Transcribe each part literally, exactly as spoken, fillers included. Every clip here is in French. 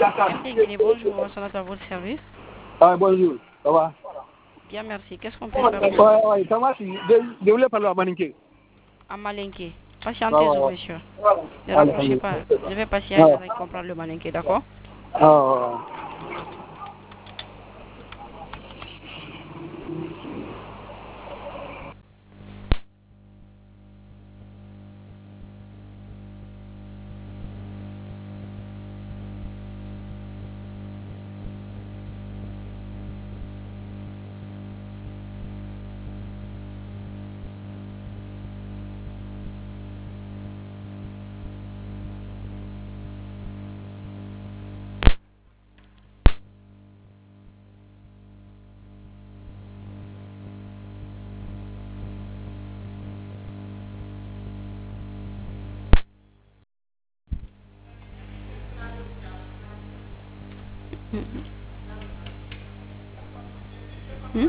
Merci Guinée, bonjour, on s'en à votre service. Ah, bonjour, ça va? Bien, merci. Qu'est-ce qu'on peut faire pour vous? Ouais, ouais, ça va, si. Je voulais parler à Maninké. À Malinké. Patientez-vous, monsieur. Ne Allez, raccrochez allez. pas. Je vais passer à et comprendre le Malinké, d'accord? Ah, Hmm?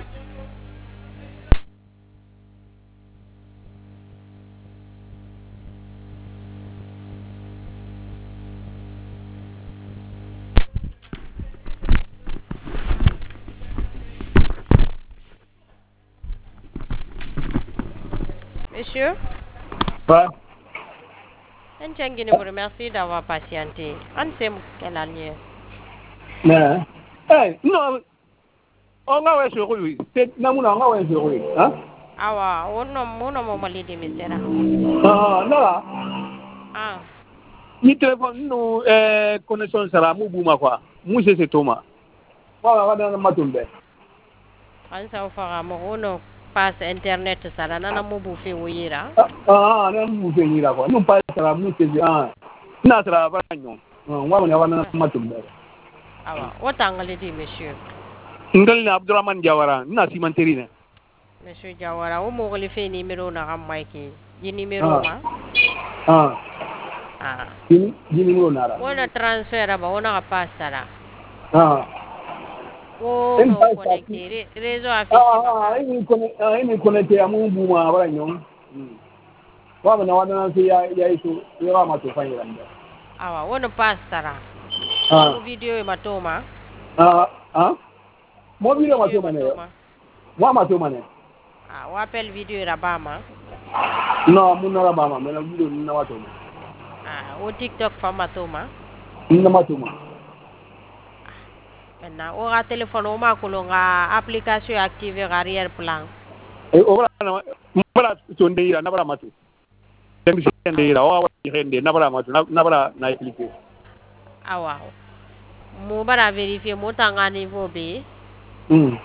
Monsieur, ouais. Guinée vous remercie d'avoir patienté. On sait quelle année. Mais, eh, non, on va sur lui. C'est, non, on va sur lui, hein? Awa, on a mon moment de misère. Ah, non, là. Ah, Ni téléphone, nous, eh, connexion sera mou bouma quoi. Mou c'est c'est Thomas. Voilà, on va dans ma tombe. on s'en fera mon passe internet, ça là, nana mou bouffé ouïra. Ah, non, mou c'est ni là quoi. Nous pas sera mou c'est ah. Na sera pas non. On va on va dans ma tombe. Awa, autant le dit, monsieur. Ngal na Abdourahmane Diawara, na cimenterie ne. Monsieur Diawara, au mot le fait numéro na rammaiki. Y numéro ma. Ah. Ah. Jini jini ngo nara. On a transfert ba, on a passe là. Ah. Oh, no connecté. Réseau affiché. Ah, ini connecté, ah, ini connecté à mon bouma bara nyong. Wa bana wa na ya ya isu, ya wa ma to fanya lamba. Awa, on a passe là. Ah. Video ma toma. Ah, ah. Mo video ma to mane. Wa ma to mane. Ah, wa appel video rabama. No, mun na rabama, me na video na wa to. Ah, au TikTok fama toma. Na ma to ma. Maintenant, on a téléphone au ma kolonga application activée arrière plan. E o bara na bara to ndeira na bara ma to. Dem si ndeira wa wa hende na bara ma to na bara na expliquer. Awa. Mo bara vérifier mo tanga niveau B. Hmm.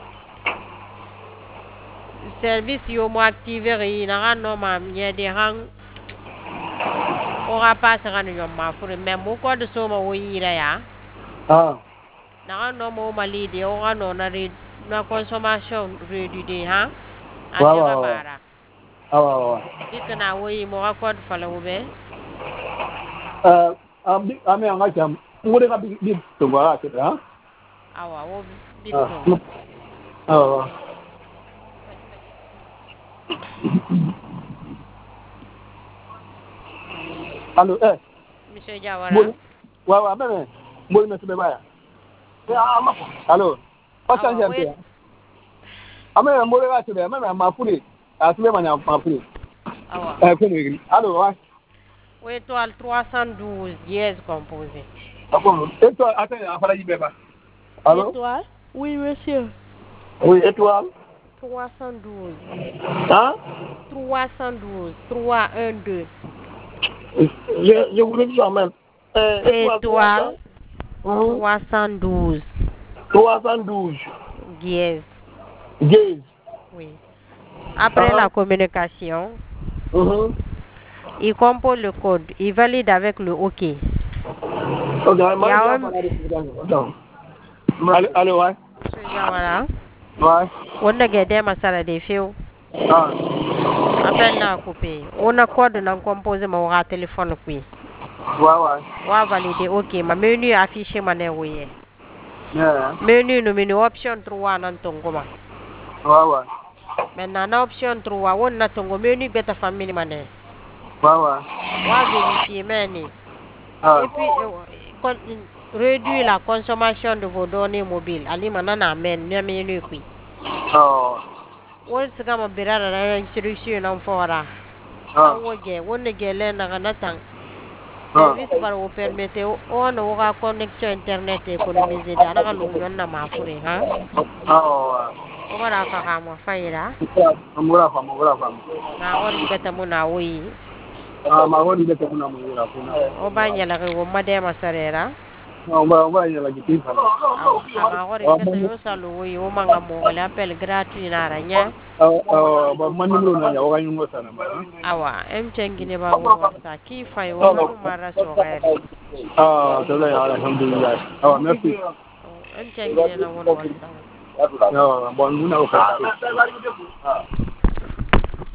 Service yo mo activé ri na no ma nye de hang. On a passé ran yo ma fure même mo code so ma wo yira ya. Ah. Na no mo mali de o ga no na re na consommation réduite de ha. Wa wa wa. Mara. Ah wa wa. Dikana wo yi mo ga code fala wo be. Euh, am ame anga cham ngore ka bi bi to ngara ke ha Awa wo bitto. ah allo eh Monsieur Diawara. wa wa meme mo me sube baya allo pas changer un peu ame mo ka sube meme ma furi a sube manya ma furi Awa. eh ko ni allo wa Oui, étoile trois cent douze dièse composé. d'accord étoile attends afala yi beba allo Étoile? Oui, monsieur. oui étoile trois cent douze. hein trois cent douze. trois un deux. je je voulais dire même euh, étoile trois cent douze. trois cent douze Dièse. Gaze. Oui. Après Ah. la communication, Mhm. il compose le code. Il valide avec le OK. Ok, Il y a un... Allô, allô, ouais. Voilà. Ouais. On a gardé ma salle de feu. Ah. Appel n'a coupé. On a code n'a composé mon téléphone. Oui. Ouais, ouais. On va valider. OK. Ma menu affiché ma oui. Yeah. Menu no menu option trois nan tongo ma. Ouais, ouais. Maintenant na option trois on na tongo menu beta family mané. Ouais, ouais. On va vérifier menu. Ah. Et puis réduire la consommation de vos données mobiles. Ali manana men nyame ni kui. Oh. Wol siga ma birara na instruction nan fora. Ah. An woge wonne gele na kanatan. Ah. Service bar wo permettre on wo ga connexion internet économiser da na lu nyon na mafure ha. Ah. O bara ka ka mo fayira. Amura fa amura fa. Na wori beta muna wi. Ah ma wori beta muna mura kuna. O ba nyala ko wo made masarera. No ba ba nyala gitu fa. Ma wori beta yo salu wi o manga mo gala appel gratuit na ranya. Ah ba man numero na ya wa nyungo sana ba. Awa em chengine ba wo wasa ki fay wo no mara so gaire. Ah to la alhamdulillah. Ah merci. Em chengine na won wasa. Ah bon muna o ka.